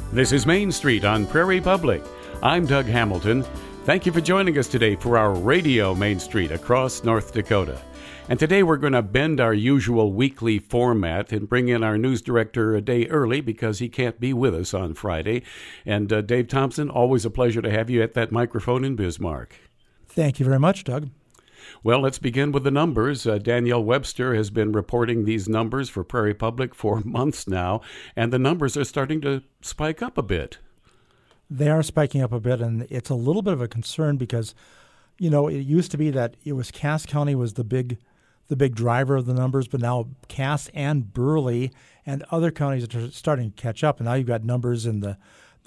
This is Main Street on Prairie Public. I'm Doug Hamilton. Thank you for joining us today for our radio Main Street across North Dakota. And today we're going to bend our usual weekly format and bring in our news director a day early because he can't be with us on Friday. And Dave Thompson, always a pleasure to have you at that microphone in Bismarck. Thank you very much, Doug. Well, let's begin with the numbers. Danielle Webster has been reporting these numbers for Prairie Public for months now, and the numbers are starting to spike up a bit. They are spiking up a bit, and it's a little bit of a concern because, you know, it used to be that it was Cass County was the big driver of the numbers, but now Cass and Burley and other counties are starting to catch up, and now you've got numbers in the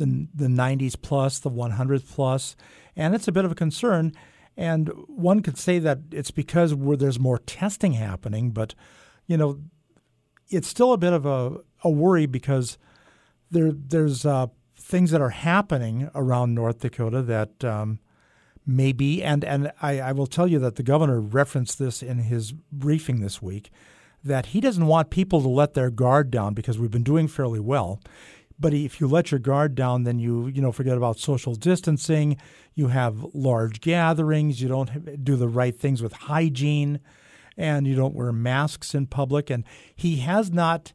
90s plus, the 100 plus, and it's a bit of a concern. And one could say that it's because there's more testing happening, but, you know, it's still a bit of a worry because there's things that are happening around North Dakota that maybe, and I will tell you that the governor referenced this in his briefing this week, that he doesn't want people to let their guard down because we've been doing fairly well. But if you let your guard down, then you forget about social distancing. You have large gatherings. You don't do the right things with hygiene, and you don't wear masks in public. And he has not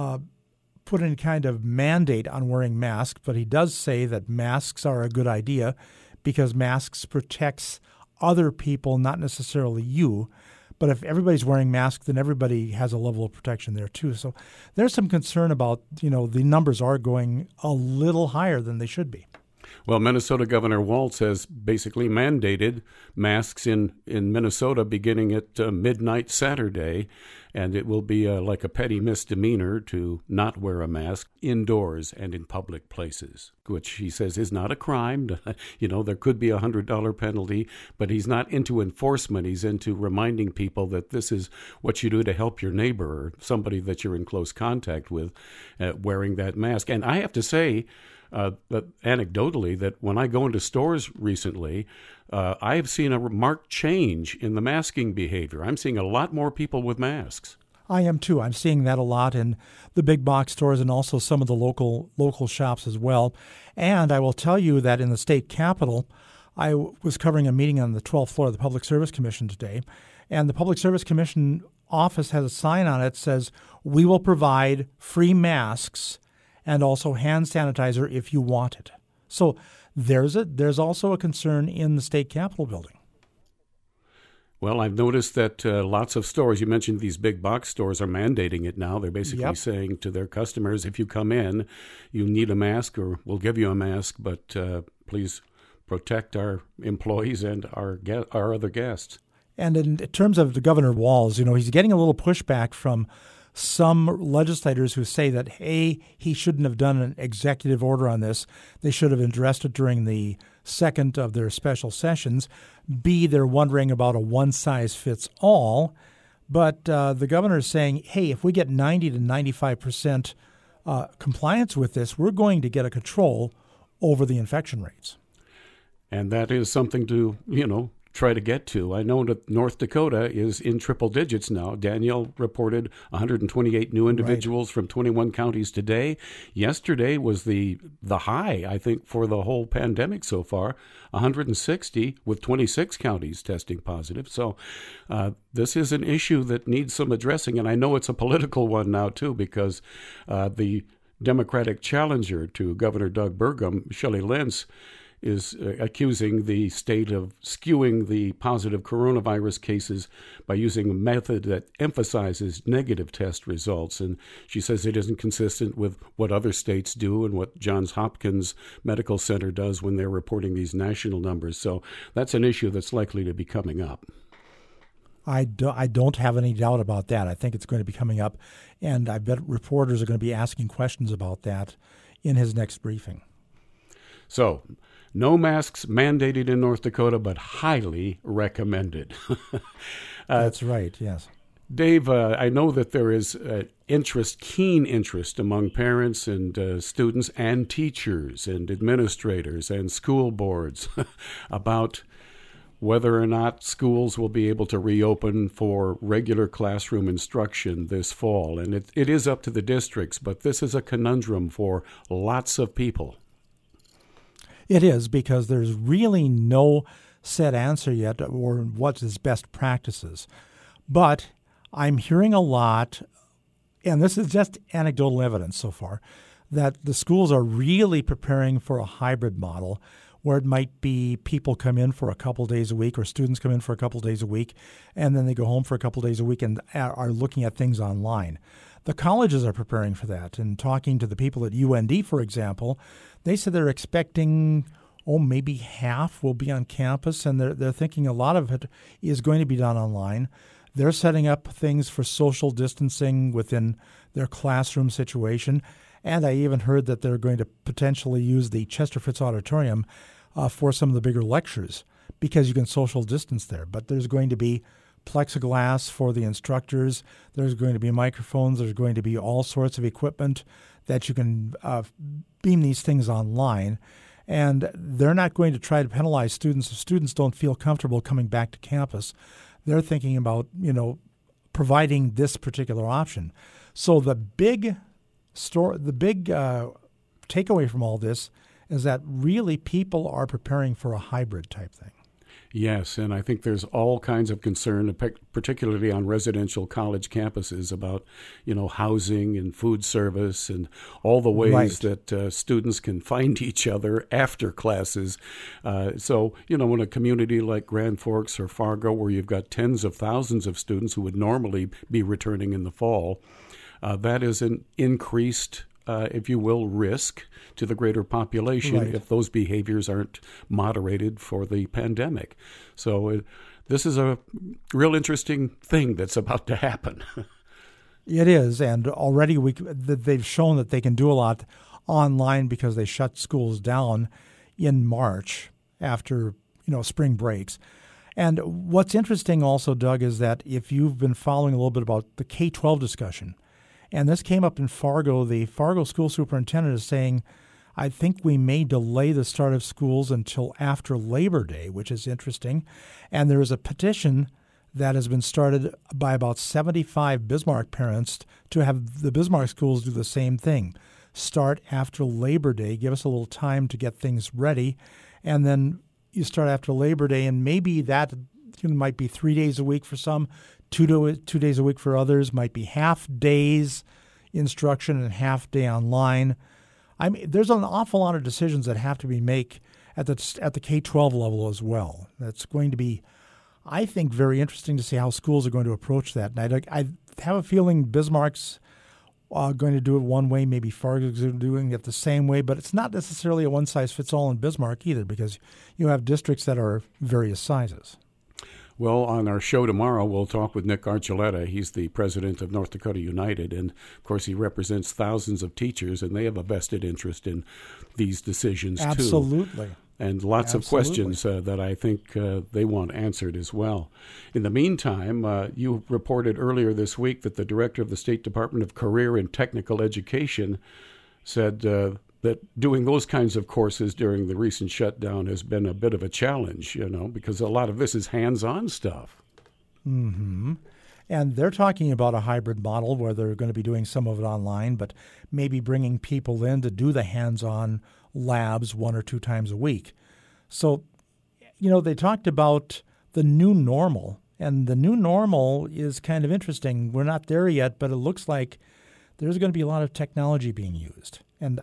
put any kind of mandate on wearing masks, but he does say that masks are a good idea because masks protects other people, not necessarily you. But if everybody's wearing masks, then everybody has a level of protection there too. So there's some concern about, the numbers are going a little higher than they should be. Well, Minnesota Governor Walz has basically mandated masks in Minnesota beginning at midnight Saturday, and it will be like a petty misdemeanor to not wear a mask indoors and in public places, which he says is not a crime. There could be a $100 penalty, but he's not into enforcement. He's into reminding people that this is what you do to help your neighbor or somebody that you're in close contact with wearing that mask. And I have to say, that anecdotally, that when I go into stores recently, I have seen a marked change in the masking behavior. I'm seeing a lot more people with masks. I am too. I'm seeing that a lot in the big box stores and also some of the local shops as well. And I will tell you that in the state capitol, I was covering a meeting on the 12th floor of the Public Service Commission today, and the Public Service Commission office has a sign on it that says, "We will provide free masks and also hand sanitizer if you want it." So there's also a concern in the state capitol building. Well, I've noticed that lots of stores, you mentioned these big box stores, are mandating it now. They're basically saying to their customers, if you come in, you need a mask or we'll give you a mask, but please protect our employees and our other guests. And in terms of the Governor Walz, he's getting a little pushback from some legislators who say that, A, he shouldn't have done an executive order on this. They should have addressed it during the second of their special sessions. B, they're wondering about a one-size-fits-all. But the governor is saying, hey, if we get 90 to 95% compliance with this, we're going to get a control over the infection rates. And that is something to, try to get to. I know that North Dakota is in triple digits now. Danielle reported 128 new individuals from 21 counties today. Yesterday was the high, I think, for the whole pandemic so far, 160 with 26 counties testing positive. So this is an issue that needs some addressing, and I know it's a political one now, too, because the Democratic challenger to Governor Doug Burgum, Shelley Lentz, is accusing the state of skewing the positive coronavirus cases by using a method that emphasizes negative test results. And she says it isn't consistent with what other states do and what Johns Hopkins Medical Center does when they're reporting these national numbers. So that's an issue that's likely to be coming up. I don't have any doubt about that. I think it's going to be coming up, and I bet reporters are going to be asking questions about that in his next briefing. So, no masks mandated in North Dakota, but highly recommended. That's right, yes. Dave, I know that there is keen interest among parents and students and teachers and administrators and school boards about whether or not schools will be able to reopen for regular classroom instruction this fall. And it is up to the districts, but this is a conundrum for lots of people. It is, because there's really no set answer yet or what is best practices. But I'm hearing a lot, and this is just anecdotal evidence so far, that the schools are really preparing for a hybrid model where it might be people come in for a couple days a week or students come in for a couple days a week, and then they go home for a couple days a week and are looking at things online. The colleges are preparing for that. And talking to the people at UND, for example, they said they're expecting, maybe half will be on campus, and they're thinking a lot of it is going to be done online. They're setting up things for social distancing within their classroom situation. And I even heard that they're going to potentially use the Chester Fitz Auditorium for some of the bigger lectures because you can social distance there. But there's going to be plexiglass for the instructors. There's going to be microphones. There's going to be all sorts of equipment that you can beam these things online. And they're not going to try to penalize students if students don't feel comfortable coming back to campus. They're thinking about, providing this particular option. So the big takeaway from all this is that really people are preparing for a hybrid type thing. Yes, and I think there's all kinds of concern, particularly on residential college campuses, about housing and food service and all the ways that students can find each other after classes. So in a community like Grand Forks or Fargo, where you've got tens of thousands of students who would normally be returning in the fall, that is an increased, if you will, risk to the greater population if those behaviors aren't moderated for the pandemic. So this is a real interesting thing that's about to happen. It is, and already they've shown that they can do a lot online because they shut schools down in March after spring breaks. And what's interesting also, Doug, is that if you've been following a little bit about the K-12 discussion, and this came up in Fargo. The Fargo school superintendent is saying, I think we may delay the start of schools until after Labor Day, which is interesting. And there is a petition that has been started by about 75 Bismarck parents to have the Bismarck schools do the same thing. Start after Labor Day, give us a little time to get things ready, and then you start after Labor Day, and maybe that might be 3 days a week for some, 2 days a week for others, might be half days instruction and half day online. I mean, there's an awful lot of decisions that have to be made at the K-12 level as well. That's going to be, I think, very interesting to see how schools are going to approach that. And I have a feeling Bismarck's going to do it one way, maybe Fargo's doing it the same way, but it's not necessarily a one-size-fits-all in Bismarck either, because you have districts that are various sizes. Well, on our show tomorrow, we'll talk with Nick Archuleta. He's the president of North Dakota United, and, of course, he represents thousands of teachers, and they have a vested interest in these decisions, too. Absolutely. And lots of questions that I think they want answered as well. In the meantime, you reported earlier this week that the director of the State Department of Career and Technical Education said that doing those kinds of courses during the recent shutdown has been a bit of a challenge, because a lot of this is hands-on stuff. Mm-hmm. And they're talking about a hybrid model where they're going to be doing some of it online, but maybe bringing people in to do the hands-on labs 1 or 2 times a week. So, they talked about the new normal, and the new normal is kind of interesting. We're not there yet, but it looks like there's going to be a lot of technology being used. And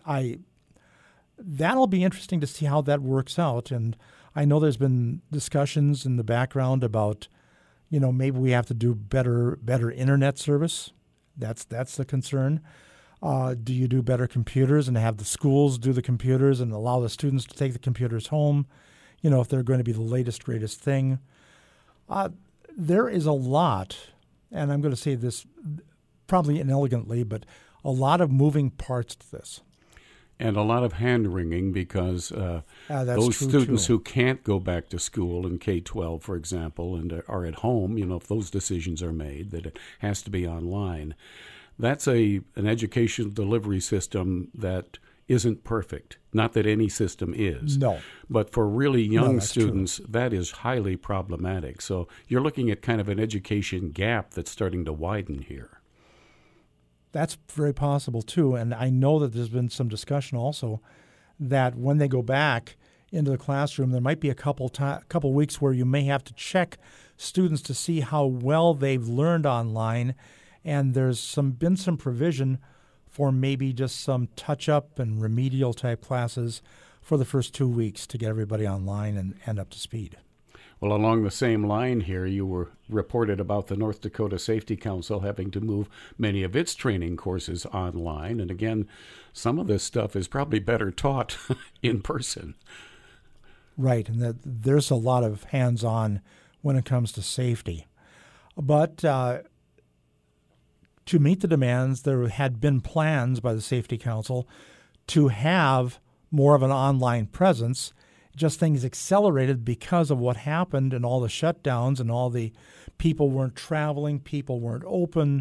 that'll be interesting to see how that works out. And I know there's been discussions in the background about, maybe we have to do better internet service. That's the concern. Do you do better computers and have the schools do the computers and allow the students to take the computers home, if they're going to be the latest, greatest thing? There is a lot, and I'm going to say this probably inelegantly, but a lot of moving parts to this. And a lot of hand-wringing because those students who can't go back to school in K-12, for example, and are at home, if those decisions are made, that it has to be online, that's an educational delivery system that isn't perfect. Not that any system is. No. But for really young that's students, that is highly problematic. So you're looking at kind of an education gap that's starting to widen here. That's very possible, too. And I know that there's been some discussion also that when they go back into the classroom, there might be a couple weeks where you may have to check students to see how well they've learned online. And there's been some provision for maybe just some touch-up and remedial type classes for the first 2 weeks to get everybody online and up to speed. Well, along the same line here, you were reported about the North Dakota Safety Council having to move many of its training courses online. And again, some of this stuff is probably better taught in person. Right, and there's a lot of hands-on when it comes to safety. But to meet the demands, there had been plans by the Safety Council to have more of an online presence. Just things accelerated because of what happened and all the shutdowns and all the people weren't traveling, people weren't open.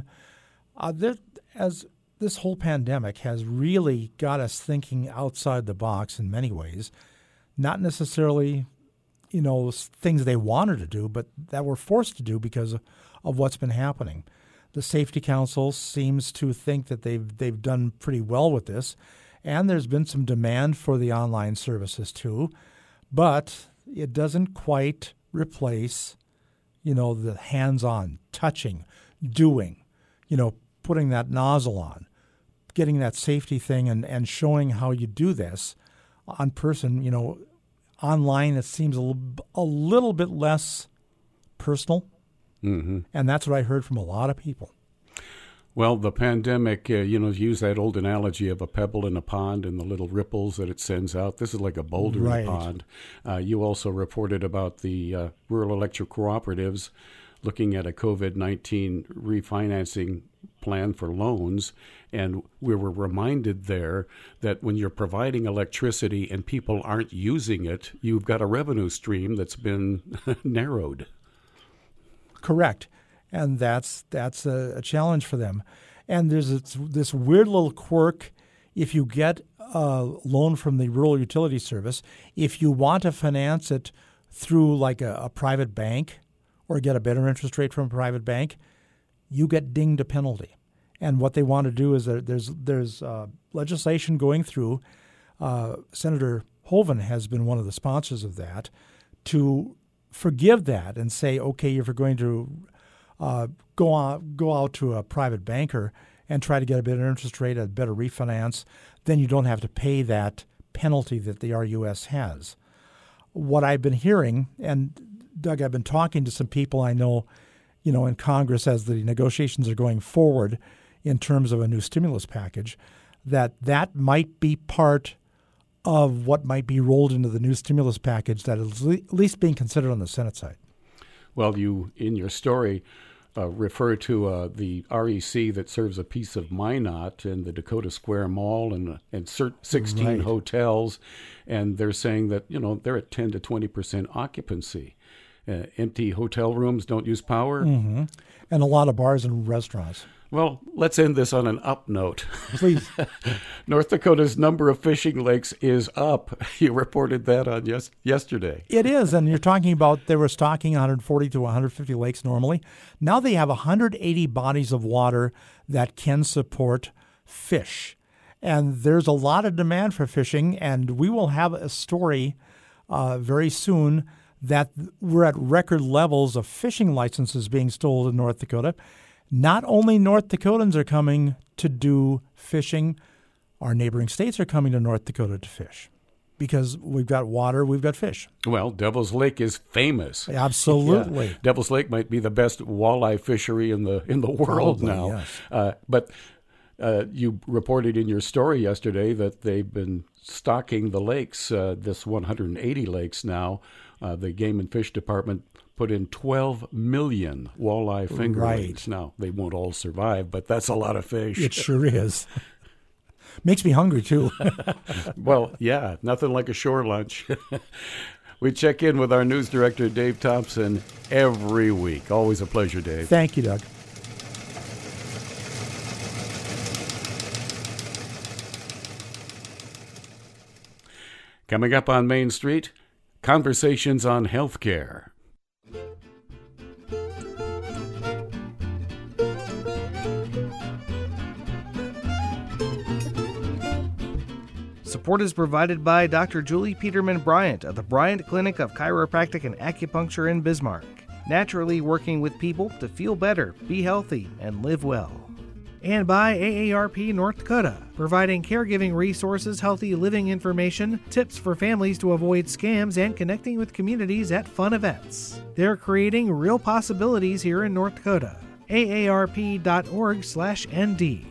As this whole pandemic has really got us thinking outside the box in many ways, not necessarily, things they wanted to do, but that were forced to do because of what's been happening. The Safety Council seems to think that they've done pretty well with this, and there's been some demand for the online services too. But it doesn't quite replace, the hands-on, touching, doing, putting that nozzle on, getting that safety thing and showing how you do this on person. Online it seems a little bit less personal. Mm-hmm. And that's what I heard from a lot of people. Well, the pandemic, use that old analogy of a pebble in a pond and the little ripples that it sends out. This is like a boulder in a pond. You also reported about the rural electric cooperatives looking at a COVID-19 refinancing plan for loans. And we were reminded there that when you're providing electricity and people aren't using it, you've got a revenue stream that's been narrowed. Correct. And that's a challenge for them. And there's this weird little quirk. If you get a loan from the Rural Utility Service, if you want to finance it through like a private bank or get a better interest rate from a private bank, you get dinged a penalty. And what they want to do is that there's legislation going through. Senator Hoeven has been one of the sponsors of that to forgive that and say, okay, if you're going to go out to a private banker and try to get a better interest rate, a better refinance, then you don't have to pay that penalty that the RUS has. What I've been hearing, and Doug, I've been talking to some people I know, in Congress as the negotiations are going forward in terms of a new stimulus package, that might be part of what might be rolled into the new stimulus package that is at least being considered on the Senate side. Well, you, in your story, refer to the REC that serves a piece of Minot and the Dakota Square Mall and 16 hotels, and they're saying that, they're at 10 to 20% occupancy. Empty hotel rooms don't use power. Mm-hmm. And a lot of bars and restaurants. Well, let's end this on an up note. Please. North Dakota's number of fishing lakes is up. You reported that on yesterday. It is, and you're talking about they were stocking 140 to 150 lakes normally. Now they have 180 bodies of water that can support fish. And there's a lot of demand for fishing, and we will have a story very soon that we're at record levels of fishing licenses being sold in North Dakota. Not only North Dakotans are coming to do fishing, our neighboring states are coming to North Dakota to fish because we've got water, we've got fish. Well, Devil's Lake is famous. Absolutely. Yeah. Devil's Lake might be the best walleye fishery in the world now. Yes. But you reported in your story yesterday that they've been stocking the lakes, this 180 lakes now. The Game and Fish Department put in 12 million walleye fingerlings. Now, they won't all survive, but that's a lot of fish. It sure is. Makes me hungry, too. Well, yeah, nothing like a shore lunch. We check in with our news director, Dave Thompson, every week. Always a pleasure, Dave. Thank you, Doug. Coming up on Main Street, conversations on healthcare. Support is provided by Dr. Julie Peterman Bryant of the Bryant Clinic of Chiropractic and Acupuncture in Bismarck, naturally working with people to feel better, be healthy, and live well. And by AARP North Dakota, providing caregiving resources, healthy living information, tips for families to avoid scams, and connecting with communities at fun events. They're creating real possibilities here in North Dakota. aarp.org/ND.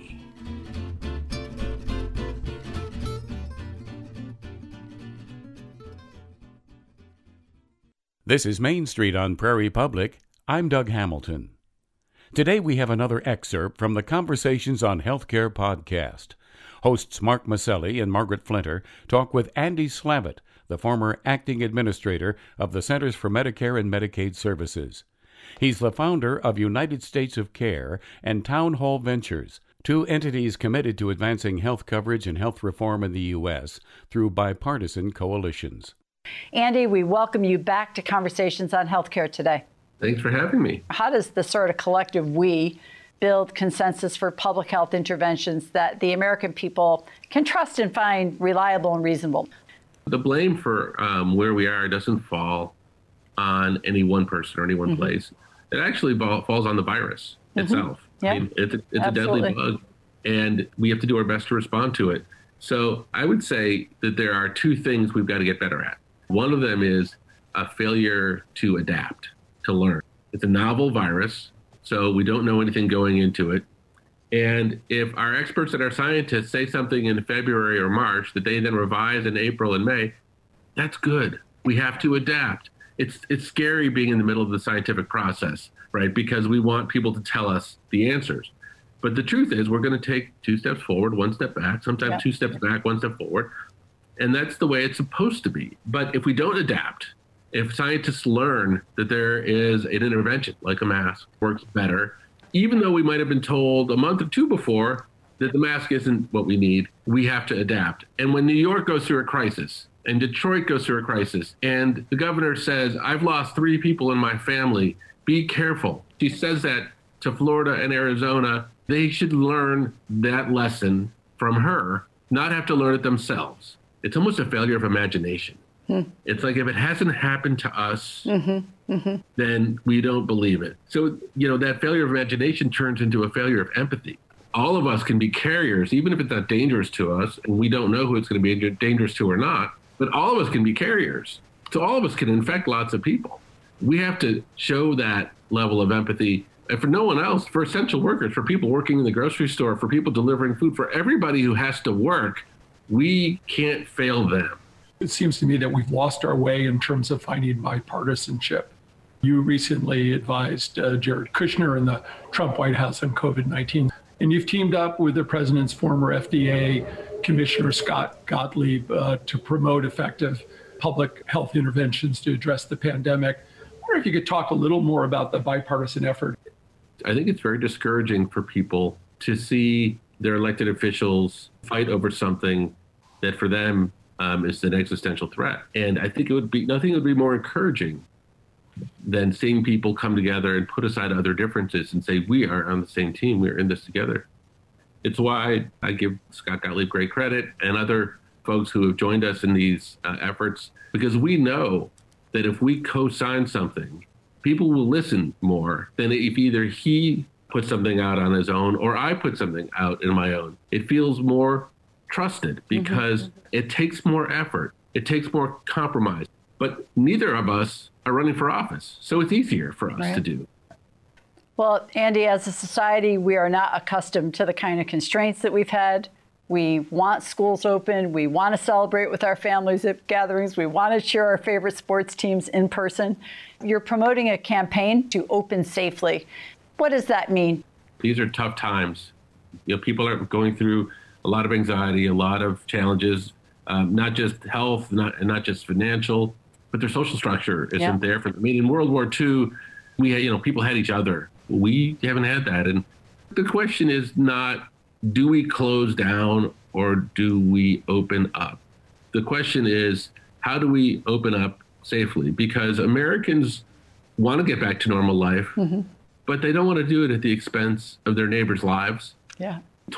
This is Main Street on Prairie Public. I'm Doug Hamilton. Today we have another excerpt from the Conversations on Healthcare podcast. Hosts Mark Maselli and Margaret Flinter talk with Andy Slavitt, the former acting administrator of the Centers for Medicare and Medicaid Services. He's the founder of United States of Care and Town Hall Ventures, two entities committed to advancing health coverage and health reform in the U.S. through bipartisan coalitions. Andy, we welcome you back to Conversations on Healthcare today. Thanks for having me. How does the sort of collective we build consensus for public health interventions that the American people can trust and find reliable and reasonable? The blame for where we are doesn't fall on any one person or any one place. It actually falls on the virus itself. Yeah. I mean, it's a deadly bug, and we have to do our best to respond to it. So I would say that there are two things we've got to get better at. One of them is a failure to adapt, to learn. It's a novel virus, so we don't know anything going into it. And if our experts and our scientists say something in February or March that they then revise in April and May, that's good. We have to adapt. It's scary being in the middle of the scientific process, right? Because we want people to tell us the answers. But the truth is we're going to take 2 steps forward, 1 step back, sometimes 2 steps back, 1 step forward. And that's the way it's supposed to be. But if we don't adapt, if scientists learn that there is an intervention, like a mask, works better, even though we might have been told a month or 2 before that the mask isn't what we need, we have to adapt. And when New York goes through a crisis, and Detroit goes through a crisis, and the governor says, I've lost 3 people in my family, be careful. She says that to Florida and Arizona. They should learn that lesson from her, not have to learn it themselves. It's almost a failure of imagination. It's like if it hasn't happened to us, then we don't believe it. So, that failure of imagination turns into a failure of empathy. All of us can be carriers, even if it's not dangerous to us, and we don't know who it's going to be dangerous to or not, but all of us can be carriers. So all of us can infect lots of people. We have to show that level of empathy. And for no one else, for essential workers, for people working in the grocery store, for people delivering food, for everybody who has to work, we can't fail them. It seems to me that we've lost our way in terms of finding bipartisanship. You recently advised Jared Kushner in the Trump White House on COVID-19, and you've teamed up with the president's former FDA Commissioner Scott Gottlieb to promote effective public health interventions to address the pandemic. I wonder if you could talk a little more about the bipartisan effort. I think it's very discouraging for people to see their elected officials fight over something that for them is an existential threat. And I think nothing would be more encouraging than seeing people come together and put aside other differences and say, we are on the same team, we're in this together. It's why I give Scott Gottlieb great credit and other folks who have joined us in these efforts, because we know that if we co-sign something, people will listen more than if either he put something out on his own or I put something out in my own. It feels more trusted because it takes more effort. It takes more compromise. But neither of us are running for office, so it's easier for us to do. Well, Andy, as a society, we are not accustomed to the kind of constraints that we've had. We want schools open. We want to celebrate with our families at gatherings. We want to cheer our favorite sports teams in person. You're promoting a campaign to open safely. What does that mean? These are tough times. People are going through a lot of anxiety, a lot of challenges, not just health, not just financial, but their social structure isn't there for them. I mean, in World War II, we had, people had each other. We haven't had that. And the question is not, do we close down or do we open up? The question is, how do we open up safely? Because Americans want to get back to normal life, but they don't want to do it at the expense of their neighbors' lives. Yeah.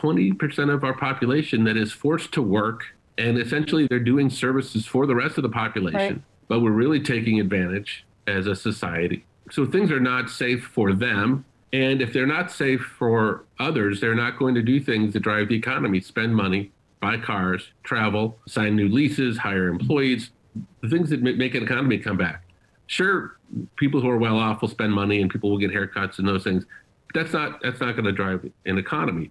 20% of our population that is forced to work, and essentially they're doing services for the rest of the population, Right. but we're really taking advantage as a society. So things are not safe for them. And if they're not safe for others, they're not going to do things that drive the economy, spend money, buy cars, travel, sign new leases, hire employees, the things that make an economy come back. Sure, people who are well off will spend money and people will get haircuts and those things. But that's not going to drive an economy.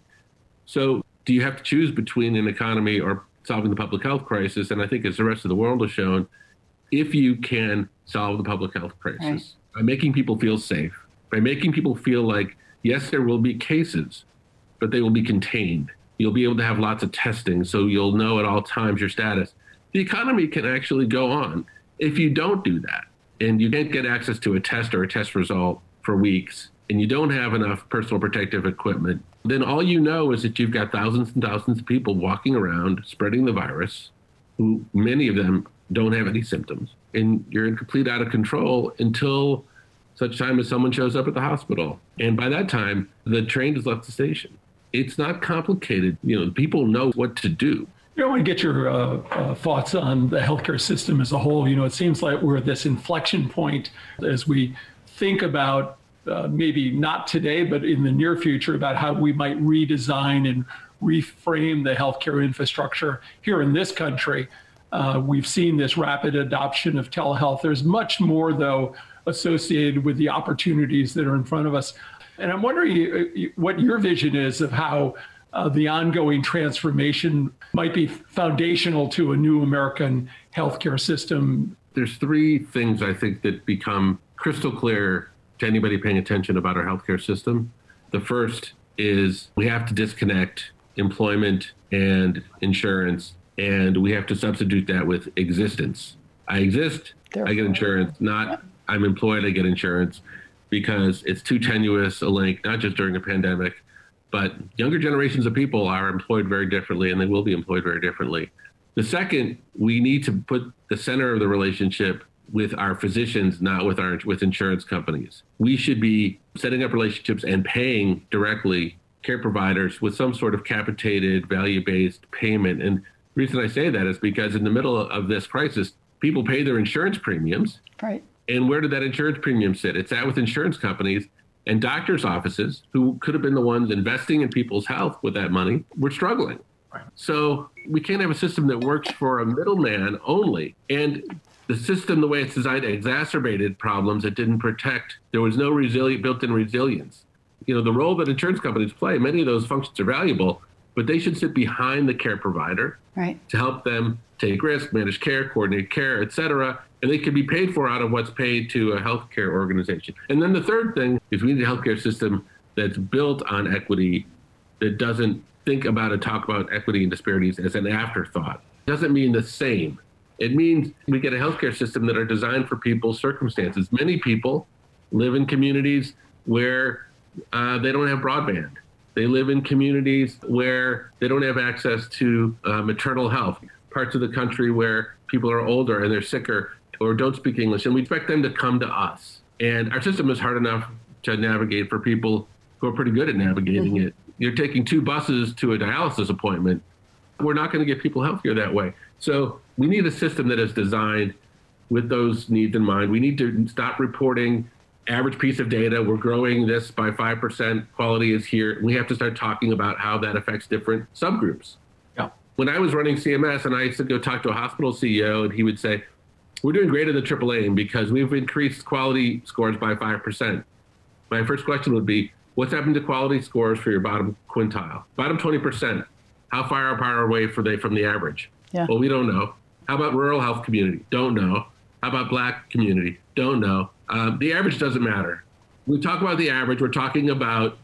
So do you have to choose between an economy or solving the public health crisis? And I think as the rest of the world has shown, if you can solve the public health crisis Right. by making people feel safe, by making people feel like, yes, there will be cases, but they will be contained. You'll be able to have lots of testing, so you'll know at all times your status. The economy can actually go on. If you don't do that, and you can't get access to a test or a test result for weeks, and you don't have enough personal protective equipment, then all you know is that you've got thousands and thousands of people walking around spreading the virus, who many of them don't have any symptoms. And you're in complete out of control until such time as someone shows up at the hospital. And by that time, the train has left the station. It's not complicated. People know what to do. I want to get your thoughts on the healthcare system as a whole. It seems like we're at this inflection point as we think about maybe not today, but in the near future, about how we might redesign and reframe the healthcare infrastructure here in this country. We've seen this rapid adoption of telehealth. There's much more, though, associated with the opportunities that are in front of us. And I'm wondering what your vision is of how the ongoing transformation might be foundational to a new American healthcare system. There's three things I think that become crystal clear to anybody paying attention about our healthcare system. The first is we have to disconnect employment and insurance, and we have to substitute that with existence. I exist, I get insurance, not I'm employed, I get insurance, because it's too tenuous a link, not just during a pandemic, but younger generations of people are employed very differently, and they will be employed very differently. The second, we need to put the center of the relationship with our physicians, not with insurance companies. We should be setting up relationships and paying directly care providers with some sort of capitated, value-based payment. And the reason I say that is because in the middle of this crisis, people pay their insurance premiums. Right. And where did that insurance premium sit? It's at with insurance companies, and doctors' offices, who could have been the ones investing in people's health with that money, were struggling. Right. So we can't have a system that works for a middleman only. And the system, the way it's designed, exacerbated problems it didn't protect. There was no built-in resilience. The role that insurance companies play, many of those functions are valuable, but they should sit behind the care provider to help them take risk, manage care, coordinate care, et cetera. And they can be paid for out of what's paid to a healthcare organization. And then the third thing is we need a healthcare system that's built on equity, that doesn't think about and talk about equity and disparities as an afterthought. It doesn't mean the same. It means we get a healthcare system that are designed for people's circumstances. Many people live in communities where they don't have broadband. They live in communities where they don't have access to maternal health, parts of the country where people are older and they're sicker or don't speak English, and we expect them to come to us. And our system is hard enough to navigate for people who are pretty good at navigating it. You're taking 2 buses to a dialysis appointment. We're not going to get people healthier that way. So we need a system that is designed with those needs in mind. We need to stop reporting average piece of data. We're growing this by 5%. Quality is here. We have to start talking about how that affects different subgroups. Yeah. When I was running CMS and I used to go talk to a hospital CEO, and he would say, we're doing great in the AAA because we've increased quality scores by 5%. My first question would be, what's happened to quality scores for your bottom quintile? Bottom 20%. How far apart are we from the average? Yeah. Well, we don't know. How about rural health community? Don't know. How about Black community? Don't know. The average doesn't matter. When we talk about the average, we're talking about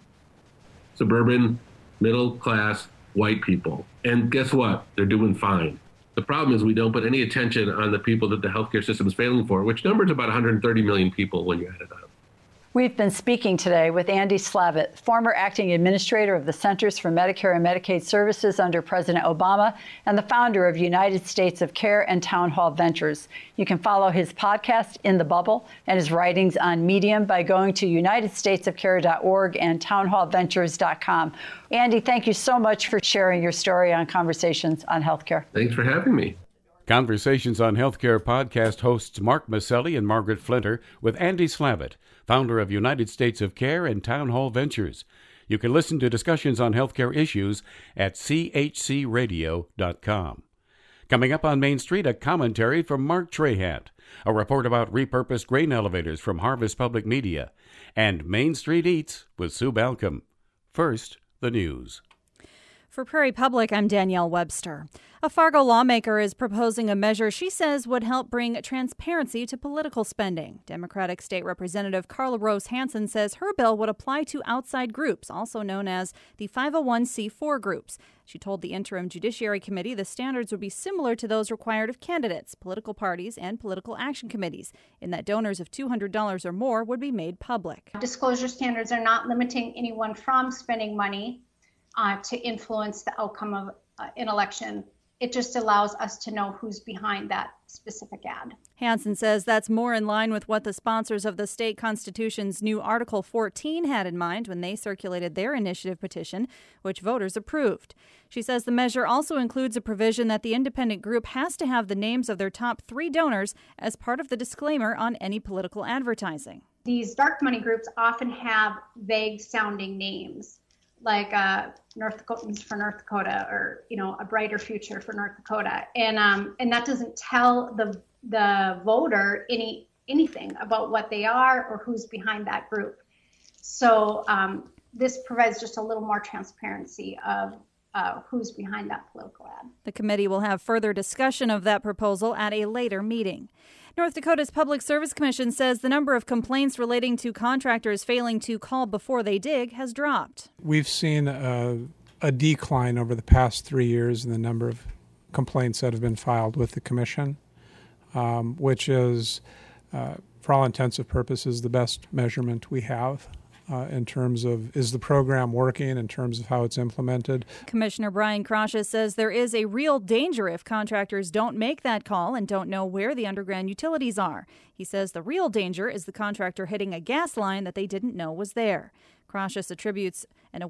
suburban, middle class, white people. And guess what? They're doing fine. The problem is we don't put any attention on the people that the healthcare system is failing for, which numbers about 130 million people when you add it up. We've been speaking today with Andy Slavitt, former acting administrator of the Centers for Medicare and Medicaid Services under President Obama and the founder of United States of Care and Town Hall Ventures. You can follow his podcast, In the Bubble, and his writings on Medium by going to unitedstatesofcare.org and townhallventures.com. Andy, thank you so much for sharing your story on Conversations on Healthcare. Thanks for having me. Conversations on Healthcare podcast hosts Mark Maselli and Margaret Flinter with Andy Slavitt, founder of United States of Care and Town Hall Ventures. You can listen to discussions on healthcare issues at chcradio.com. Coming up on Main Street, a commentary from Mark Trahant, a report about repurposed grain elevators from Harvest Public Media, and Main Street Eats with Sue Balcom. First, the news. For Prairie Public, I'm Danielle Webster. A Fargo lawmaker is proposing a measure she says would help bring transparency to political spending. Democratic State Representative Carla Rose Hansen says her bill would apply to outside groups, also known as the 501c4 groups. She told the Interim Judiciary Committee the standards would be similar to those required of candidates, political parties, and political action committees, in that donors of $200 or more would be made public. Disclosure standards are not limiting anyone from spending money to influence the outcome of an election. It just allows us to know who's behind that specific ad. Hansen says that's more in line with what the sponsors of the state constitution's new Article 14 had in mind when they circulated their initiative petition, which voters approved. She says the measure also includes a provision that the independent group has to have the names of their top 3 donors as part of the disclaimer on any political advertising. These dark money groups often have vague sounding names, like North Dakotans for North Dakota, or a brighter future for North Dakota, and that doesn't tell the voter anything about what they are or who's behind that group. So this provides just a little more transparency of who's behind that political ad. The committee will have further discussion of that proposal at a later meeting. North Dakota's Public Service Commission says the number of complaints relating to contractors failing to call before they dig has dropped. We've seen a decline over the past 3 years in the number of complaints that have been filed with the Commission, which is, for all intents and purposes, the best measurement we have. In terms of, is the program working, in terms of how it's implemented. Commissioner Brian Krasha says there is a real danger if contractors don't make that call and don't know where the underground utilities are. He says the real danger is the contractor hitting a gas line that they didn't know was there. Krasha attributes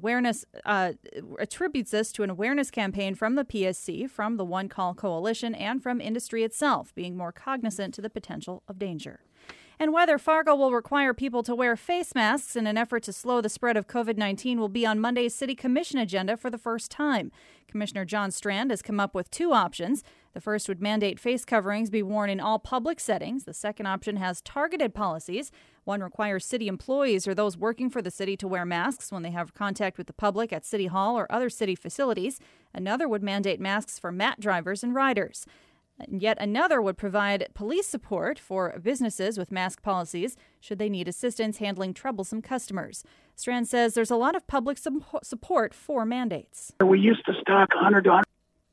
this to an awareness campaign from the PSC, from the One Call Coalition, and from industry itself, being more cognizant to the potential of danger. And whether Fargo will require people to wear face masks in an effort to slow the spread of COVID-19 will be on Monday's City Commission agenda for the first time. Commissioner John Strand has come up with 2 options. The first would mandate face coverings be worn in all public settings. The second option has targeted policies. One requires city employees or those working for the city to wear masks when they have contact with the public at City Hall or other city facilities. Another would mandate masks for MAT drivers and riders. Yet another would provide police support for businesses with mask policies should they need assistance handling troublesome customers. Strand says there's a lot of public support for mandates. We used to stock 100 to 100.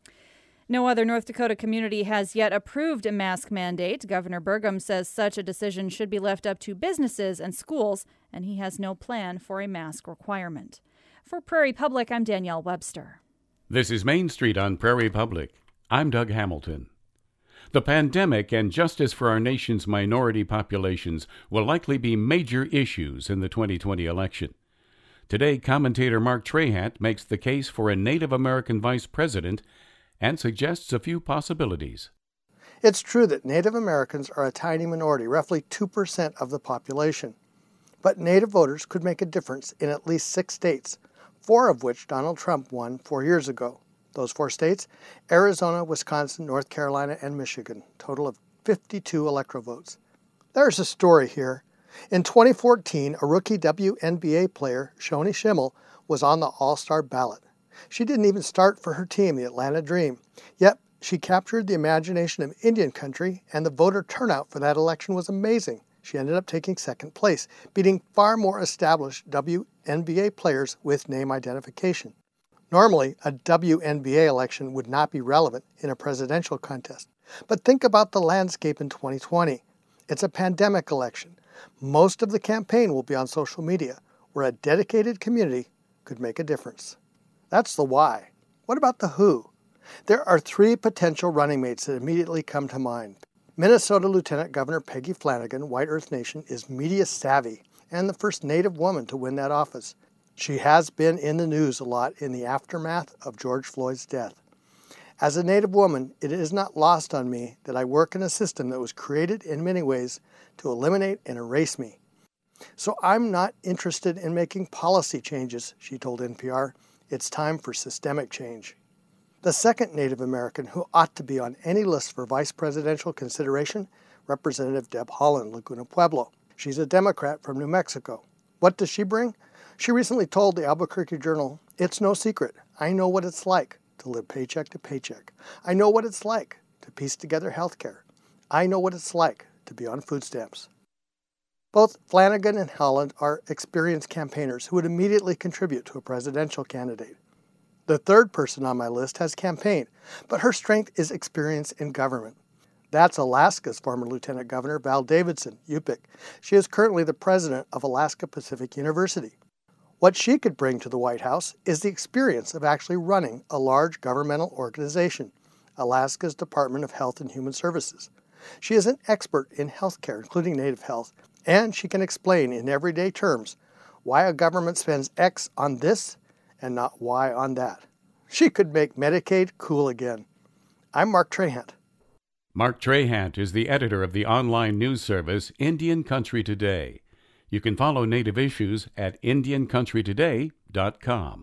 No other North Dakota community has yet approved a mask mandate. Governor Burgum says such a decision should be left up to businesses and schools, and he has no plan for a mask requirement. For Prairie Public, I'm Danielle Webster. This is Main Street on Prairie Public. I'm Doug Hamilton. The pandemic and justice for our nation's minority populations will likely be major issues in the 2020 election. Today, commentator Mark Trahant makes the case for a Native American vice president and suggests a few possibilities. It's true that Native Americans are a tiny minority, roughly 2% of the population. But Native voters could make a difference in at least 6 states, 4 of which Donald Trump won 4 years ago. Those 4 states: Arizona, Wisconsin, North Carolina, and Michigan, total of 52 electoral votes. There's a story here. In 2014, a rookie WNBA player, Shoni Schimmel, was on the All-Star ballot. She didn't even start for her team, the Atlanta Dream. Yet, she captured the imagination of Indian country, and the voter turnout for that election was amazing. She ended up taking second place, beating far more established WNBA players with name identification. Normally, a WNBA election would not be relevant in a presidential contest. But think about the landscape in 2020. It's a pandemic election. Most of the campaign will be on social media, where a dedicated community could make a difference. That's the why. What about the who? There are 3 potential running mates that immediately come to mind. Minnesota Lieutenant Governor Peggy Flanagan, White Earth Nation, is media savvy and the first Native woman to win that office. She has been in the news a lot in the aftermath of George Floyd's death. As a Native woman, it is not lost on me that I work in a system that was created in many ways to eliminate and erase me. So I'm not interested in making policy changes, she told NPR. It's time for systemic change. The second Native American who ought to be on any list for vice presidential consideration, Representative Deb Haaland, Laguna Pueblo. She's a Democrat from New Mexico. What does she bring? She recently told the Albuquerque Journal, "It's no secret. I know what it's like to live paycheck to paycheck. I know what it's like to piece together health care. I know what it's like to be on food stamps." Both Flanagan and Haaland are experienced campaigners who would immediately contribute to a presidential candidate. The third person on my list has campaigned, but her strength is experience in government. That's Alaska's former Lieutenant Governor Val Davidson, Yupik. She is currently the president of Alaska Pacific University. What she could bring to the White House is the experience of actually running a large governmental organization, Alaska's Department of Health and Human Services. She is an expert in healthcare, including Native health, and she can explain in everyday terms why a government spends X on this and not Y on that. She could make Medicaid cool again. I'm Mark Trahant. Mark Trahant is the editor of the online news service Indian Country Today. You can follow Native Issues at IndianCountryToday.com.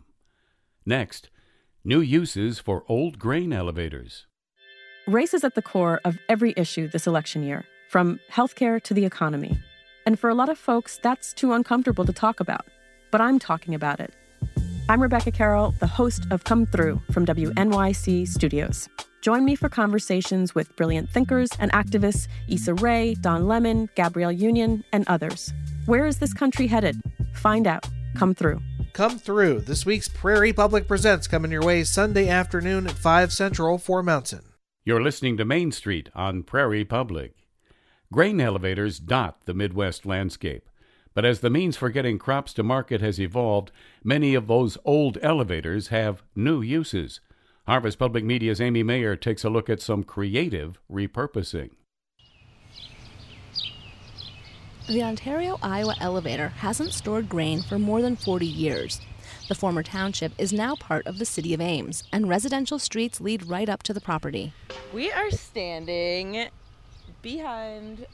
Next, new uses for old grain elevators. Race is at the core of every issue this election year, from healthcare to the economy. And for a lot of folks, that's too uncomfortable to talk about. But I'm talking about it. I'm Rebecca Carroll, the host of Come Through from WNYC Studios. Join me for conversations with brilliant thinkers and activists Issa Rae, Don Lemon, Gabrielle Union, and others. Where is this country headed? Find out. Come Through. Come Through, this week's Prairie Public Presents, coming your way Sunday afternoon at 5 Central for Mountain. You're listening to Main Street on Prairie Public. Grain elevators dot the Midwest landscape. But as the means for getting crops to market has evolved, many of those old elevators have new uses. Harvest Public Media's Amy Mayer takes a look at some creative repurposing. The Ontario-Iowa elevator hasn't stored grain for more than 40 years. The former township is now part of the city of Ames, and residential streets lead right up to the property. We are standing behind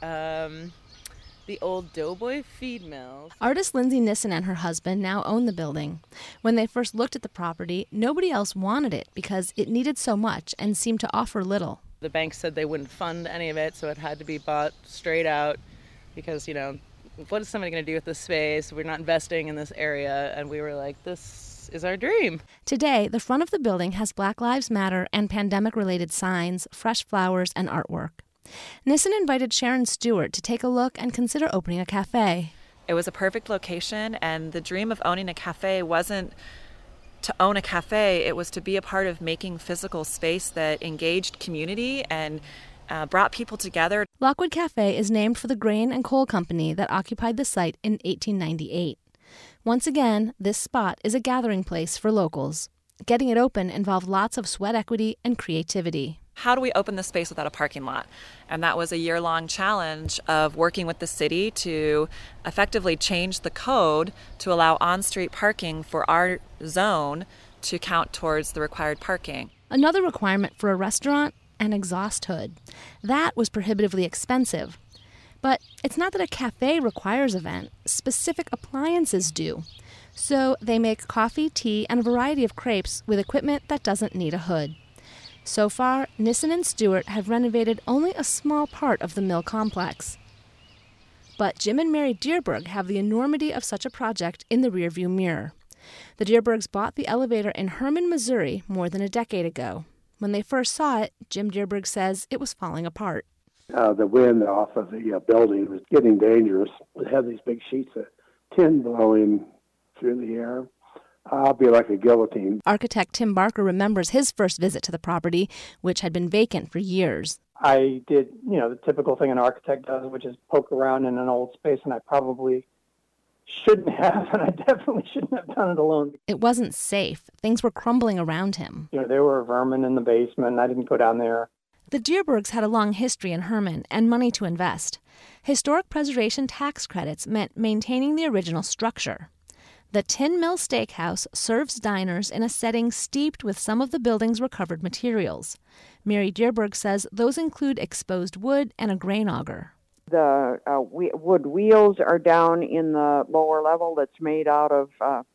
the old Doughboy feed mill. Artist Lindsay Nissen and her husband now own the building. When they first looked at the property, nobody else wanted it because it needed so much and seemed to offer little. The bank said they wouldn't fund any of it, so it had to be bought straight out because, what is somebody going to do with this space? We're not investing in this area, and we were like, this is our dream. Today, the front of the building has Black Lives Matter and pandemic-related signs, fresh flowers, and artwork. Nissen invited Sharon Stewart to take a look and consider opening a cafe. It was a perfect location, and the dream of owning a cafe wasn't to own a cafe. It was to be a part of making physical space that engaged community and brought people together. Lockwood Cafe is named for the grain and coal company that occupied the site in 1898. Once again, this spot is a gathering place for locals. Getting it open involved lots of sweat equity and creativity. How do we open the space without a parking lot? And that was a year-long challenge of working with the city to effectively change the code to allow on-street parking for our zone to count towards the required parking. Another requirement for a restaurant, an exhaust hood. That was prohibitively expensive. But it's not that a cafe requires a vent. Specific appliances do. So they make coffee, tea, and a variety of crepes with equipment that doesn't need a hood. So far, Nissen and Stewart have renovated only a small part of the mill complex. But Jim and Mary Dierberg have the enormity of such a project in the rearview mirror. The Dierbergs bought the elevator in Herman, Missouri more than a decade ago. When they first saw it, Jim Dierberg says it was falling apart. The wind off of the building was getting dangerous. It had these big sheets of tin blowing through the air. I'll be like a guillotine. Architect Tim Barker remembers his first visit to the property, which had been vacant for years. I did, the typical thing an architect does, which is poke around in an old space, and I probably shouldn't have, and I definitely shouldn't have done it alone. It wasn't safe. Things were crumbling around him. There were vermin in the basement, and I didn't go down there. The Dierbergs had a long history in Herman and money to invest. Historic preservation tax credits meant maintaining the original structure. The Tin Mill Steakhouse serves diners in a setting steeped with some of the building's recovered materials. Mary Dierberg says those include exposed wood and a grain auger. The wood wheels are down in the lower level that's made out of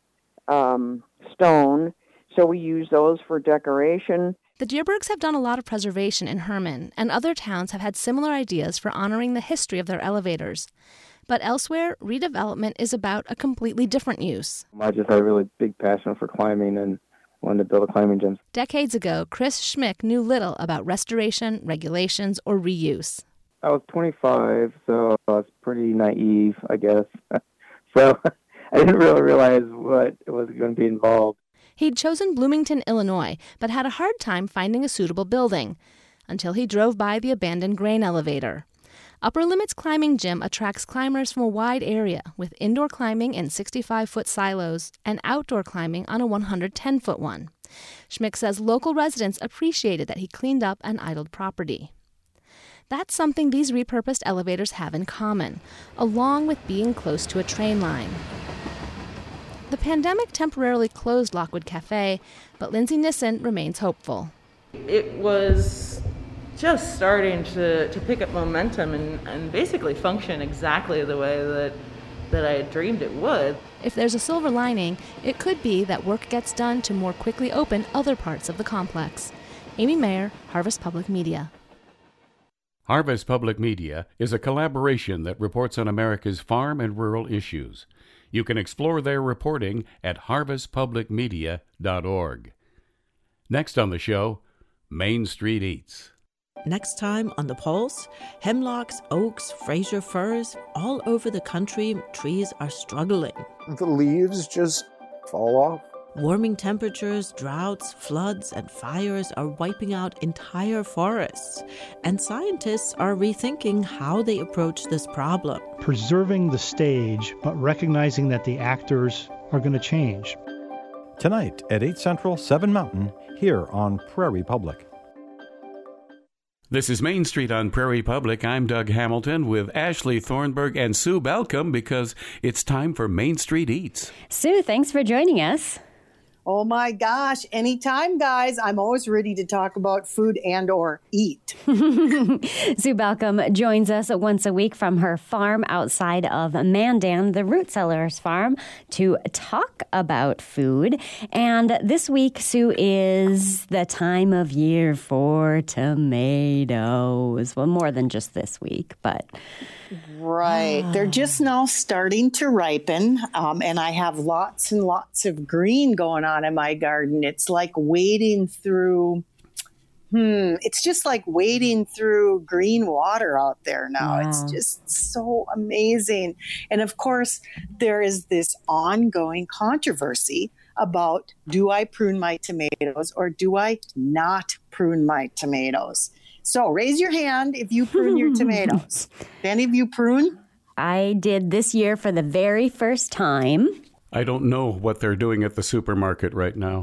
stone, so we use those for decoration. The Dierbergs have done a lot of preservation in Herman, and other towns have had similar ideas for honoring the history of their elevators. But elsewhere, redevelopment is about a completely different use. I just had a really big passion for climbing and wanted to build a climbing gym. Decades ago, Chris Schmick knew little about restoration, regulations, or reuse. I was 25, so I was pretty naive, I guess. So I didn't really realize what was going to be involved. He'd chosen Bloomington, Illinois, but had a hard time finding a suitable building until he drove by the abandoned grain elevator. Upper Limits Climbing Gym attracts climbers from a wide area, with indoor climbing in 65-foot silos and outdoor climbing on a 110-foot one. Schmick says local residents appreciated that he cleaned up an idled property. That's something these repurposed elevators have in common, along with being close to a train line. The pandemic temporarily closed Lockwood Cafe, but Lindsay Nissen remains hopeful. It was just starting to pick up momentum and basically function exactly the way that I had dreamed it would. If there's a silver lining, it could be that work gets done to more quickly open other parts of the complex. Amy Mayer, Harvest Public Media. Harvest Public Media is a collaboration that reports on America's farm and rural issues. You can explore their reporting at harvestpublicmedia.org. Next on the show, Main Street Eats. Next time on The Pulse, hemlocks, oaks, Fraser firs, all over the country, trees are struggling. The leaves just fall off. Warming temperatures, droughts, floods, and fires are wiping out entire forests, and scientists are rethinking how they approach this problem. Preserving the stage, but recognizing that the actors are going to change. Tonight at 8 Central, 7 Mountain, here on Prairie Public. This is Main Street on Prairie Public. I'm Doug Hamilton with Ashley Thornburg and Sue Balcom because it's time for Main Street Eats. Sue, thanks for joining us. Oh my gosh, anytime, guys. I'm always ready to talk about food and or eat. Sue Balcom joins us once a week from her farm outside of Mandan, the Root Cellars farm, to talk about food. And this week, Sue, is the time of year for tomatoes. Well, more than just this week, but... Right. They're just now starting to ripen, and I have lots and lots of green going on in my garden. It's like wading through, it's just like wading through green water out there now. Wow. It's just so amazing. And of course, there is this ongoing controversy about, do I prune my tomatoes or do I not prune my tomatoes? So raise your hand if you prune your tomatoes. Do any of you prune? I did this year for the very first time. I don't know what they're doing at the supermarket right now.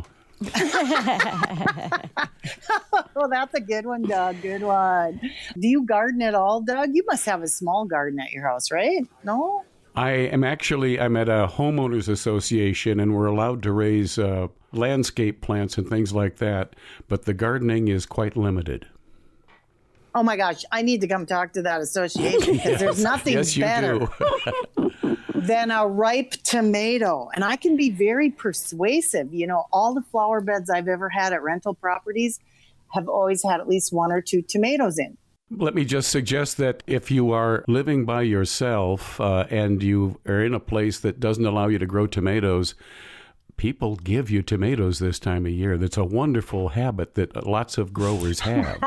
Well, that's a good one, Doug. Good one. Do you garden at all, Doug? You must have a small garden at your house, right? No? I'm at a homeowners association, and we're allowed to raise landscape plants and things like that, but the gardening is quite limited. Oh my gosh, I need to come talk to that association because there's nothing better than a ripe tomato. And I can be very persuasive. You know, all the flower beds I've ever had at rental properties have always had at least 1 or 2 tomatoes in. Let me just suggest that if you are living by yourself and you are in a place that doesn't allow you to grow tomatoes, people give you tomatoes this time of year. That's a wonderful habit that lots of growers have.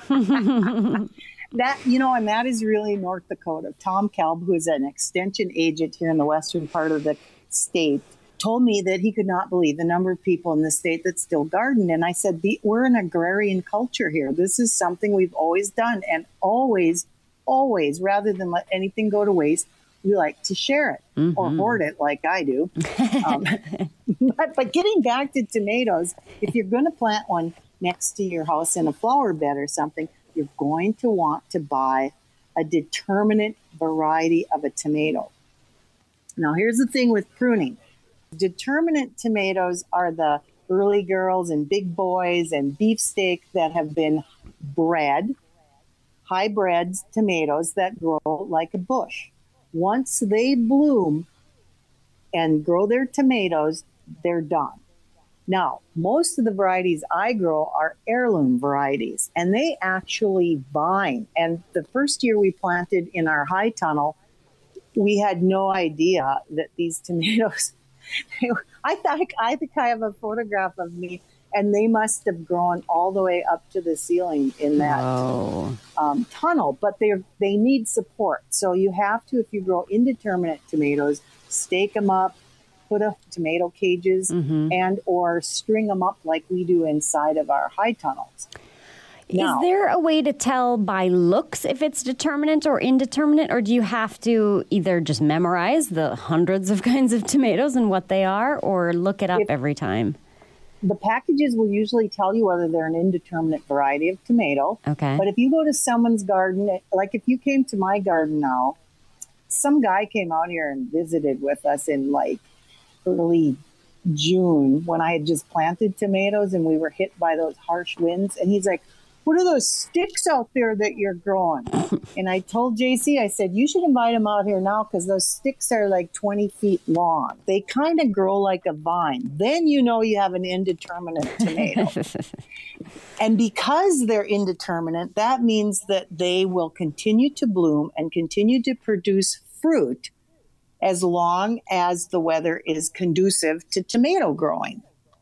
That, you know, and that is really North Dakota. Tom Kalb, who is an extension agent here in the western part of the state, told me that he could not believe the number of people in the state that still garden. And I said, we're an agrarian culture here. This is something we've always done, and always, rather than let anything go to waste, we like to share it or hoard it like I do. But getting back to tomatoes, if you're going to plant one next to your house in a flower bed or something, you're going to want to buy a determinate variety of a tomato. Now, here's the thing with pruning. Determinate tomatoes are the early girls and big boys and beefsteak that have been bred, high-bred tomatoes that grow like a bush. Once they bloom and grow their tomatoes, they're done. Now, most of the varieties I grow are heirloom varieties, and they actually vine. And the first year we planted in our high tunnel, we had no idea that these tomatoes, I think I have a photograph of me, and they must have grown all the way up to the ceiling in that tunnel. But they need support. So you have to, if you grow indeterminate tomatoes, stake them up, put up tomato cages, and or string them up like we do inside of our high tunnels. Now, is there a way to tell by looks if it's determinate or indeterminate, or do you have to either just memorize the hundreds of kinds of tomatoes and what they are, or look it up every time? The packages will usually tell you whether they're an indeterminate variety of tomato. Okay. But if you go to someone's garden, like if you came to my garden now, some guy came out here and visited with us in like early June when I had just planted tomatoes and we were hit by those harsh winds. And he's like, "What are those sticks out there that you're growing?" And I told JC, I said, "You should invite him out here now because those sticks are like 20 feet long. They kind of grow like a vine. Then you know you have an indeterminate tomato." And because they're indeterminate, that means that they will continue to bloom and continue to produce fruit as long as the weather is conducive to tomato growing.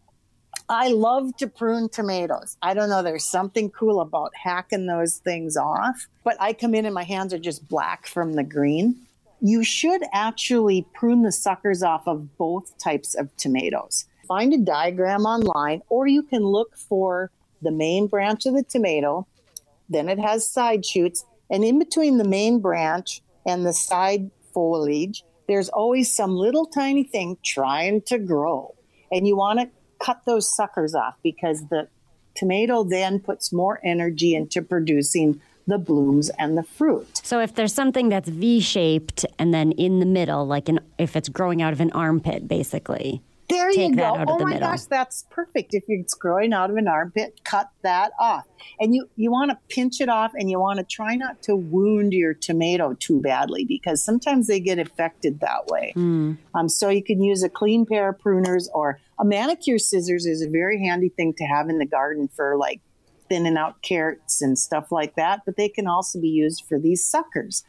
I love to prune tomatoes. I don't know, there's something cool about hacking those things off, but I come in and my hands are just black from the green. You should actually prune the suckers off of both types of tomatoes. Find a diagram online, or you can look for the main branch of the tomato, then it has side shoots, and in between the main branch and the side foliage, there's always some little tiny thing trying to grow. And you want to cut those suckers off because the tomato then puts more energy into producing the blooms and the fruit. So if there's something that's V-shaped and then in the middle, like if it's growing out of an armpit, basically. There you go. Oh my gosh, that's perfect. If it's growing out of an armpit, cut that off. And you want to pinch it off, and you want to try not to wound your tomato too badly because sometimes they get affected that way. So you can use a clean pair of pruners, or a manicure scissors is a very handy thing to have in the garden for like thinning out carrots and stuff like that. But they can also be used for these suckers.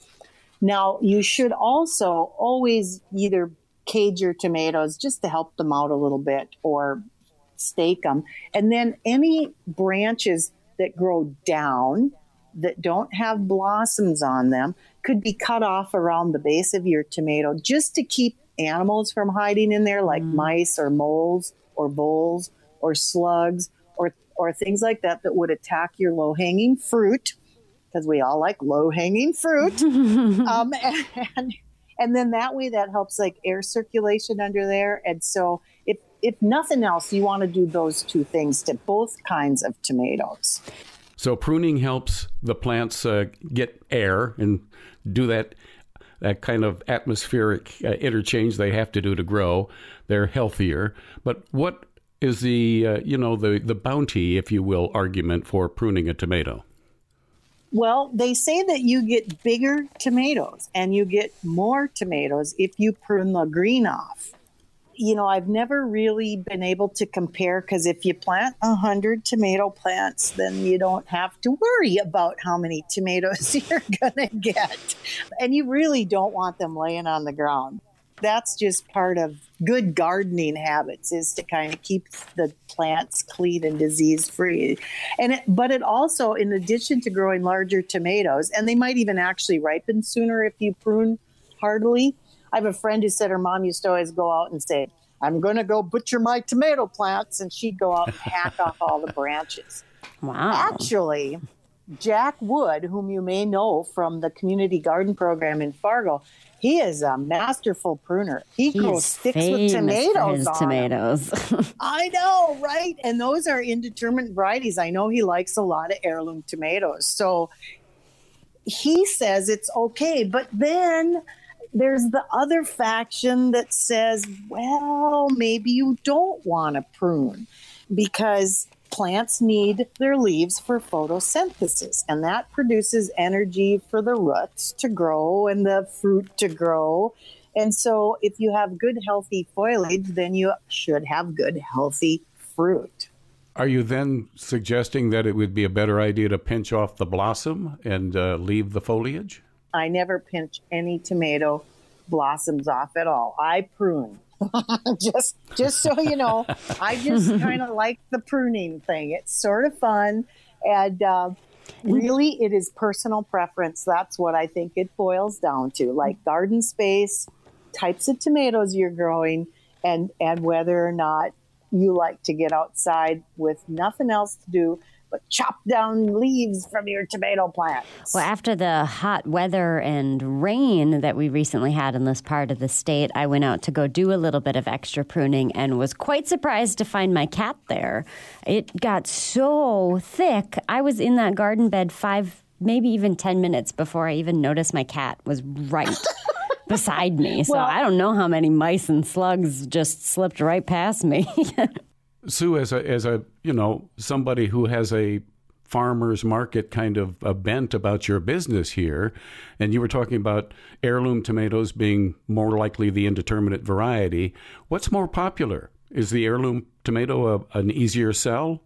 Now, you should also always either cage your tomatoes just to help them out a little bit, or stake them. And then any branches that grow down that don't have blossoms on them could be cut off around the base of your tomato just to keep animals from hiding in there, like mice or moles or voles or slugs or things like that would attack your low-hanging fruit, because we all like low-hanging fruit. And then that way that helps like air circulation under there. And so if nothing else, you want to do those two things to both kinds of tomatoes. So pruning helps the plants get air and do that kind of atmospheric interchange they have to do to grow. They're healthier. But what is the the bounty, if you will, argument for pruning a tomato? Well, they say that you get bigger tomatoes and you get more tomatoes if you prune the green off. I've never really been able to compare, because if you plant 100 tomato plants, then you don't have to worry about how many tomatoes you're going to get. And you really don't want them laying on the ground. That's just part of good gardening habits, is to kind of keep the plants clean and disease free. But it also, in addition to growing larger tomatoes, and they might even actually ripen sooner if you prune heartily. I have a friend who said her mom used to always go out and say, I'm going to go butcher my tomato plants. And she'd go out and hack off all the branches. Wow. Actually, Jack Wood, whom you may know from the community garden program in Fargo, he is a masterful pruner. He grows sticks with tomatoes on tomatoes. I know, right? And those are indeterminate varieties. I know he likes a lot of heirloom tomatoes. So he says it's okay. But then there's the other faction that says, well, maybe you don't want to prune because plants need their leaves for photosynthesis, and that produces energy for the roots to grow and the fruit to grow. And so if you have good, healthy foliage, then you should have good, healthy fruit. Are you then suggesting that it would be a better idea to pinch off the blossom and leave the foliage? I never pinch any tomato blossoms off at all. I prune. just so you know, I just kind of like the pruning thing. It's sort of fun, and really it is personal preference. That's what I think it boils down to, like garden space, types of tomatoes you're growing, and whether or not you like to get outside with nothing else to do but chop down leaves from your tomato plants. Well, after the hot weather and rain that we recently had in this part of the state, I went out to go do a little bit of extra pruning and was quite surprised to find my cat there. It got so thick. I was in that garden bed 5, maybe even 10 minutes before I even noticed my cat was right beside me. So I don't know how many mice and slugs just slipped right past me. Sue, as a somebody who has a farmer's market kind of a bent about your business here, and you were talking about heirloom tomatoes being more likely the indeterminate variety, what's more popular? Is the heirloom tomato an easier sell?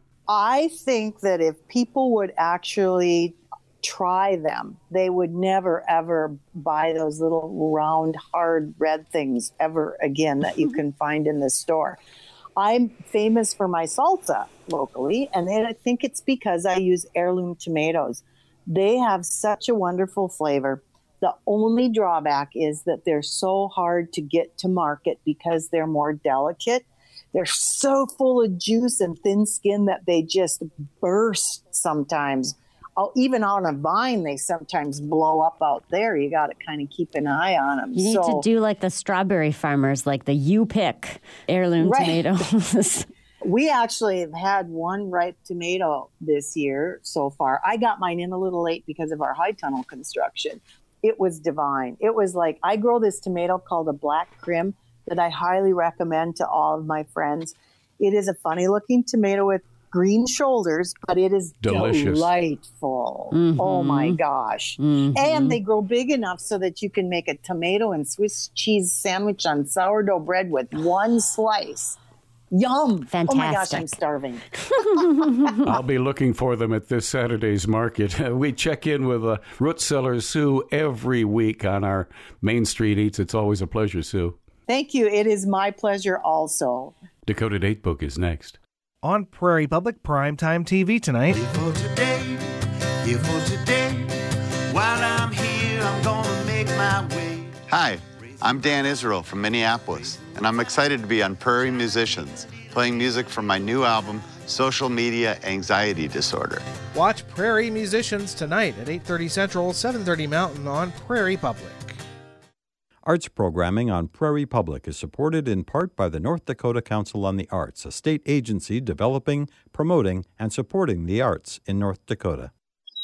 I think that if people would actually try them, they would never, ever buy those little round, hard red things ever again that you can find in the store. I'm famous for my salsa locally, and I think it's because I use heirloom tomatoes. They have such a wonderful flavor. The only drawback is that they're so hard to get to market because they're more delicate. They're so full of juice and thin skin that they just burst sometimes. Even on a vine, they sometimes blow up out there. You got to kind of keep an eye on them. You need to do like the strawberry farmers, like the you-pick heirloom tomatoes. We actually have had one ripe tomato this year so far. I got mine in a little late because of our high tunnel construction. It was divine. It was like, I grow this tomato called a black crim that I highly recommend to all of my friends. It is a funny-looking tomato with green shoulders, but it is delicious, delightful. Mm-hmm. Oh my gosh. Mm-hmm. And they grow big enough so that you can make a tomato and Swiss cheese sandwich on sourdough bread with one slice. Yum. Fantastic. Oh my gosh, I'm starving. I'll be looking for them at this Saturday's market. We check in with root seller Sue every week on our Main Street Eats. It's always a pleasure, Sue. Thank you. It is my pleasure also. Dakota Datebook is next. On Prairie Public Primetime TV tonight. Here for today, while I'm here, I'm gonna make my way. Hi, I'm Dan Israel from Minneapolis, and I'm excited to be on Prairie Musicians, playing music from my new album, Social Media Anxiety Disorder. Watch Prairie Musicians tonight at 8:30 Central, 7:30 Mountain on Prairie Public. Arts programming on Prairie Public is supported in part by the North Dakota Council on the Arts, a state agency developing, promoting, and supporting the arts in North Dakota.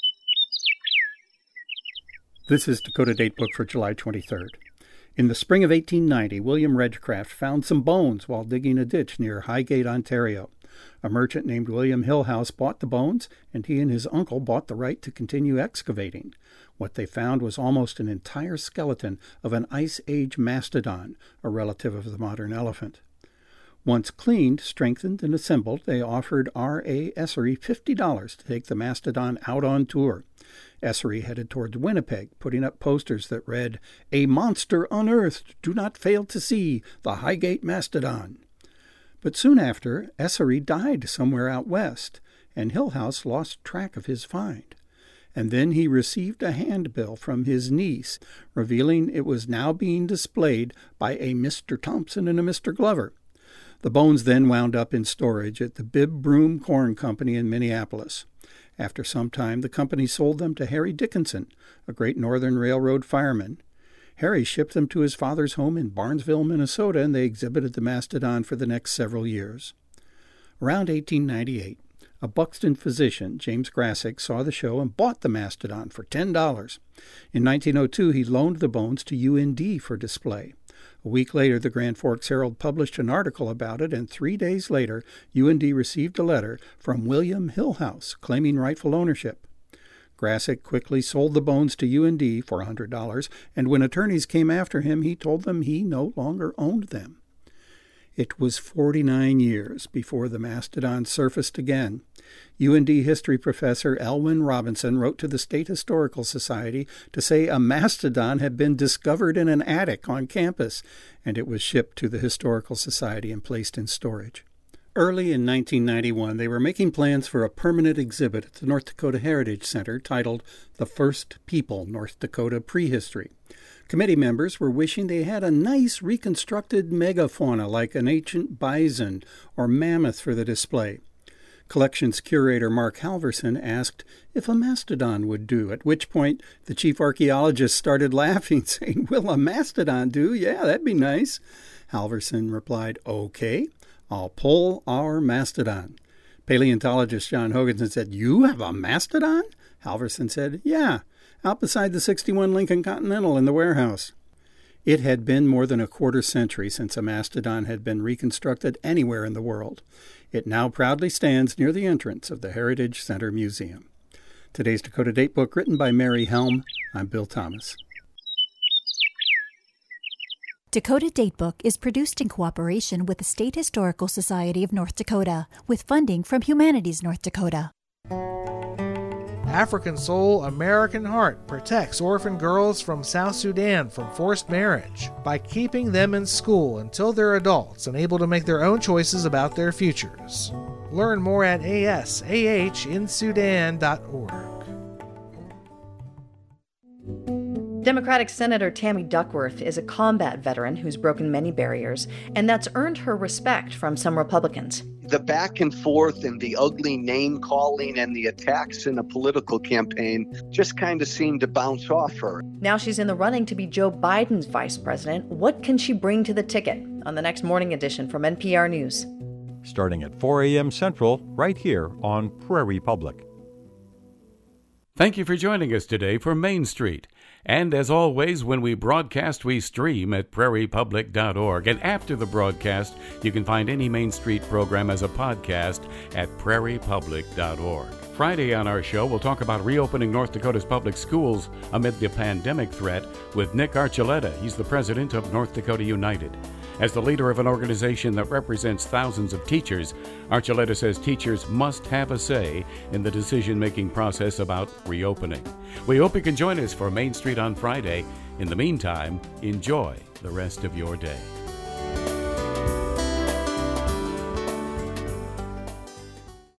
This is Dakota Datebook for July 23rd. In the spring of 1890, William Redcraft found some bones while digging a ditch near Highgate, Ontario. A merchant named William Hillhouse bought the bones, and he and his uncle bought the right to continue excavating. What they found was almost an entire skeleton of an Ice Age mastodon, a relative of the modern elephant. Once cleaned, strengthened, and assembled, they offered R.A. Essery $50 to take the mastodon out on tour. Essery headed towards Winnipeg, putting up posters that read, "A monster unearthed! Do not fail to see the Highgate mastodon." But soon after, Essery died somewhere out west, and Hillhouse lost track of his find. and then he received a handbill from his niece, revealing it was now being displayed by a Mr. Thompson and a Mr. Glover. The bones then wound up in storage at the Bibb Broom Corn Company in Minneapolis. After some time, the company sold them to Harry Dickinson, a Great Northern Railroad fireman. Harry shipped them to his father's home in Barnesville, Minnesota, and they exhibited the mastodon for the next several years. Around 1898, a Buxton physician, James Grassick, saw the show and bought the mastodon for $10. In 1902, he loaned the bones to UND for display. A week later, the Grand Forks Herald published an article about it, and 3 days later, UND received a letter from William Hillhouse claiming rightful ownership. Grassick quickly sold the bones to UND for $100, and when attorneys came after him, he told them he no longer owned them. It was 49 years before the mastodon surfaced again. UND history professor Elwyn Robinson wrote to the State Historical Society to say a mastodon had been discovered in an attic on campus, and it was shipped to the Historical Society and placed in storage. Early in 1991, they were making plans for a permanent exhibit at the North Dakota Heritage Center titled The First People, North Dakota Prehistory. Committee members were wishing they had a nice reconstructed megafauna like an ancient bison or mammoth for the display. Collections curator Mark Halverson asked if a mastodon would do, at which point the chief archaeologist started laughing, saying, "Will a mastodon do? Yeah, that'd be nice." Halverson replied, "Okay, I'll pull our mastodon." Paleontologist John Hoganson said, "You have a mastodon?" Halverson said, "Yeah, out beside the 61 Lincoln Continental in the warehouse." It had been more than a quarter century since a mastodon had been reconstructed anywhere in the world. It now proudly stands near the entrance of the Heritage Center Museum. Today's Dakota Datebook, written by Mary Helm. I'm Bill Thomas. Dakota Datebook is produced in cooperation with the State Historical Society of North Dakota, with funding from Humanities North Dakota. African Soul American Heart protects orphan girls from South Sudan from forced marriage by keeping them in school until they're adults and able to make their own choices about their futures. Learn more at asahInSudan.org. Democratic Senator Tammy Duckworth is a combat veteran who's broken many barriers, and that's earned her respect from some Republicans. The back and forth and the ugly name-calling and the attacks in a political campaign just kind of seemed to bounce off her. Now she's in the running to be Joe Biden's vice president. What can she bring to the ticket? On the next morning edition from NPR News. Starting at 4 a.m. Central, right here on Prairie Public. Thank you for joining us today for Main Street. And as always, when we broadcast, we stream at prairiepublic.org. And after the broadcast, you can find any Main Street program as a podcast at prairiepublic.org. Friday on our show, we'll talk about reopening North Dakota's public schools amid the pandemic threat with Nick Archuleta. He's the president of North Dakota United. As the leader of an organization that represents thousands of teachers, Archuleta says teachers must have a say in the decision-making process about reopening. We hope you can join us for Main Street on Friday. In the meantime, enjoy the rest of your day.